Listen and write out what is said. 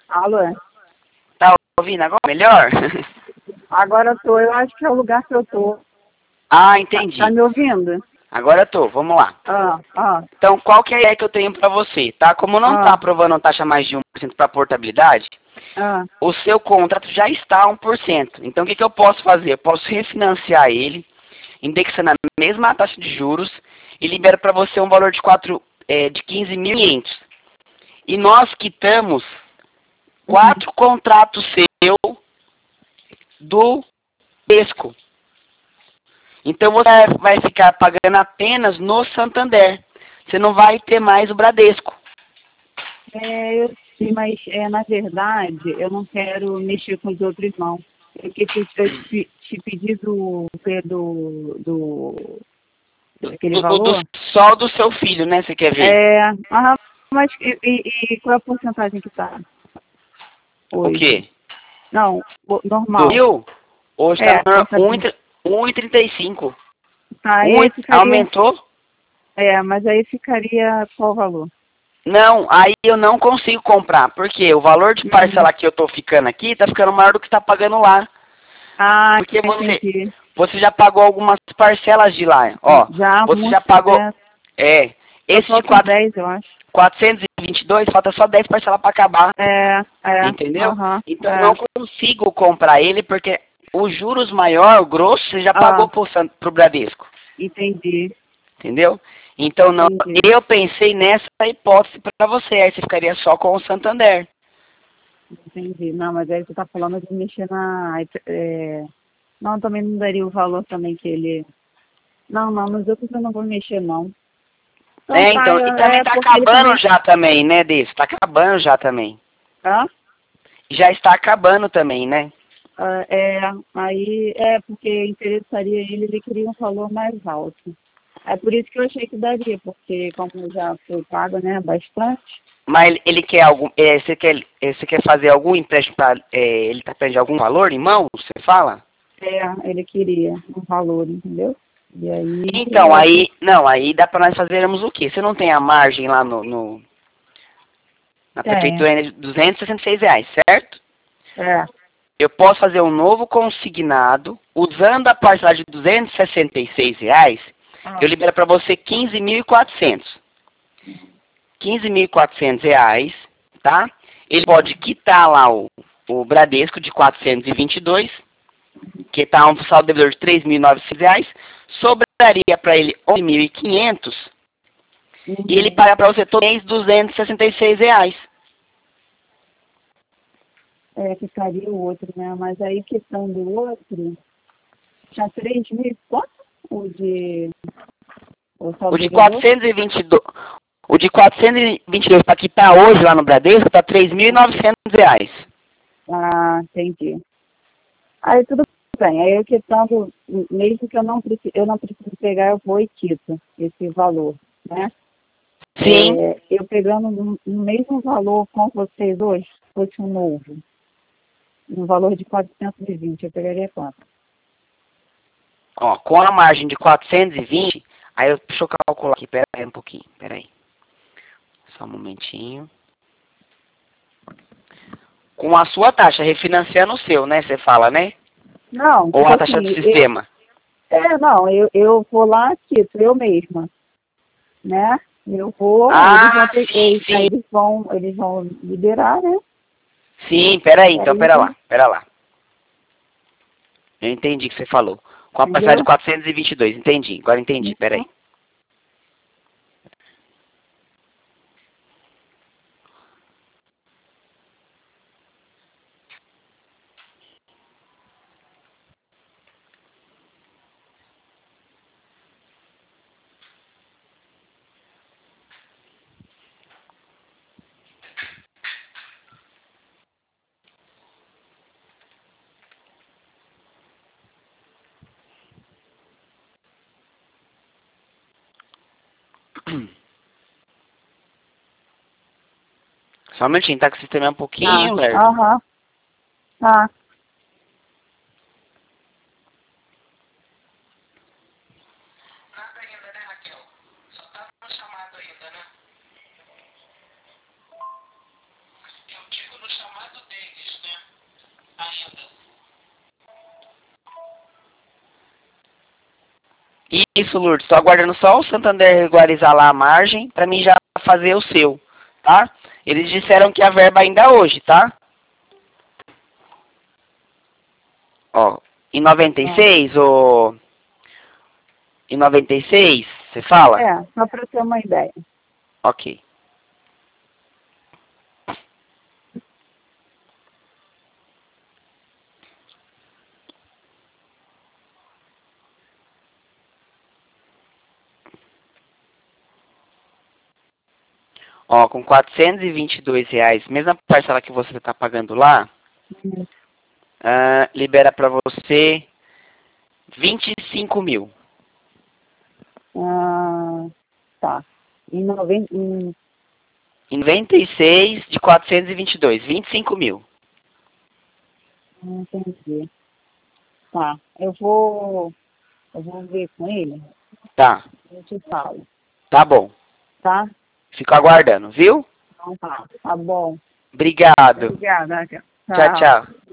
Alô? Tá ouvindo agora? Melhor? Agora eu tô, eu acho que é o lugar que eu tô. Ah, Tá entendi. me ouvindo? Agora eu tô, vamos lá. Ah. Então, qual que é a ideia que eu tenho pra você, tá? Como não tá aprovando taxa mais de 1% para portabilidade, Ah. o seu contrato já está a 1%. Então, o que eu posso fazer? Eu posso refinanciar ele, indexando a mesma taxa de juros e libero para você um valor de 15.500. E nós quitamos 4 contratos seu do Bradesco. Então você vai ficar pagando apenas no Santander. Você não vai ter mais o Bradesco. Eu sei, mas na verdade eu não quero mexer com os outros não. Eu que te pedi daquele valor. Só do seu filho, né? Você quer ver? Mas e qual é a porcentagem que tá O hoje? quê? Não, Do normal. mil? Hoje está Porcentagem. 1,35. Tá, e aí ficaria. Aumentou? Mas aí ficaria qual o valor? Não, aí eu não consigo comprar. Porque o valor de parcela que eu tô ficando aqui tá ficando maior do que tá pagando lá. Porque Entendi. você já pagou algumas parcelas de lá. Ó, Já, você já muito pagou. dessa. Esse de Faltam 10, eu acho. 422, falta só 10 parcelas para acabar. Entendeu? Então eu não consigo comprar ele porque os juros maior, o grosso, você já pagou pro Bradesco. Entendi. Entendeu? Então não, eu pensei nessa hipótese para você, aí você ficaria só com o Santander. Entendi. Não, mas aí você tá falando de mexer na. Não, também não daria o valor também que ele. Não, nos outros eu não vou mexer, não. Então, e também tá acabando já também, né, desse? Tá acabando já também. Já está acabando também, né? Aí porque interessaria ele queria um valor mais alto. É por isso que eu achei que daria, porque como já foi pago, né, bastante. Mas ele quer algum, você quer fazer algum empréstimo para, ele tá pedindo algum valor em mão, você fala? Ele queria um valor, entendeu? E aí... Então, aí dá para nós fazermos o quê? Você não tem a margem lá na prefeitura de R$ 266, certo? Eu posso fazer um novo consignado, usando a parcela de R$ 266, eu libero para você 15.400. R$ 15.400, tá? Ele pode quitar lá o Bradesco de 422, que está um saldo devedor de R$ 3.900, sobraria para ele 11.500 e ele paga para você todo mês R$ 266. Ficaria o outro, né? Mas aí questão do outro, tinha 3.000 quanto? O de 422. O de 422 para quitar hoje lá no Bradesco está R$ 3.900. Entendi. Aí tudo bem. Aí a questão do, mesmo que eu não preciso pegar, eu vou e quito esse valor, né? Sim. Eu pegando no mesmo valor com vocês hoje, fosse um novo, no valor de 420, eu pegaria quanto? Ó, com a margem de 420, aí deixa eu calcular aqui, pera aí um pouquinho, pera aí. Só um momentinho. Com a sua taxa, refinanciando o seu, né, você fala, né? Não, Ou a taxa do sistema? Eu vou lá, quito, eu mesma, né? Eu vou, Sim. eles vão liberar, né? Sim, pera aí, então, pera lá. Eu entendi o que você falou. Com a parcela de 422, entendi, agora entendi, pera aí. Só um minutinho, tá? Que o sistema é um pouquinho lerdo. Tá. Eu digo no chamado Isso, Lourdes. Estou aguardando só o Santander regularizar lá a margem para mim já fazer o seu, tá? Eles disseram que a verba ainda é hoje, tá? Ó, em 96, ou em 96, você fala? É, só para ter uma ideia. Ok. Ó, com R$ 422, mesma parcela que você está pagando lá, libera para você 25 mil. Tá. Em 96 de 422, 25 mil. Não entendi. Tá. Eu vou ver com ele. Tá, Eu te falo. tá bom. Tá? Fico aguardando, viu? Então tá. Tá bom. Obrigado. Obrigada. Tchau, Tchau. tchau.